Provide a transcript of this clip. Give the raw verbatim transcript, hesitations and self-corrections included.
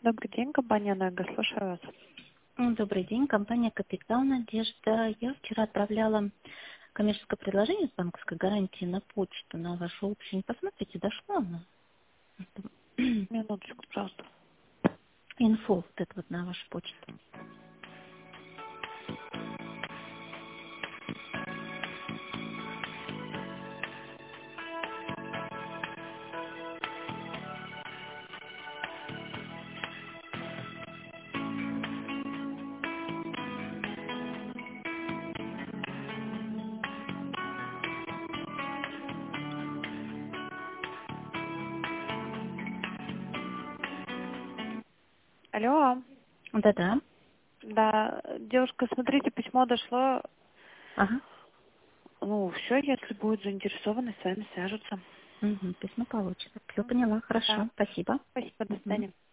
Добрый день, компания «Энерго», слушаю вас. М, Добрый день, компания «Капитал Надежда». Я вчера отправляла коммерческое предложение с банковской гарантией на почту, на вашу общую. Не посмотрите, дошло оно? Минуточку, пожалуйста. Инфо вот это вот на вашу почту. Алло. Да-да. Да, девушка, смотрите, письмо дошло. Ага. Ну, все, если будет заинтересованы, с вами свяжутся. Угу, письмо получится. Все поняла, Да. хорошо. Спасибо. Спасибо, до Мгм. свидания.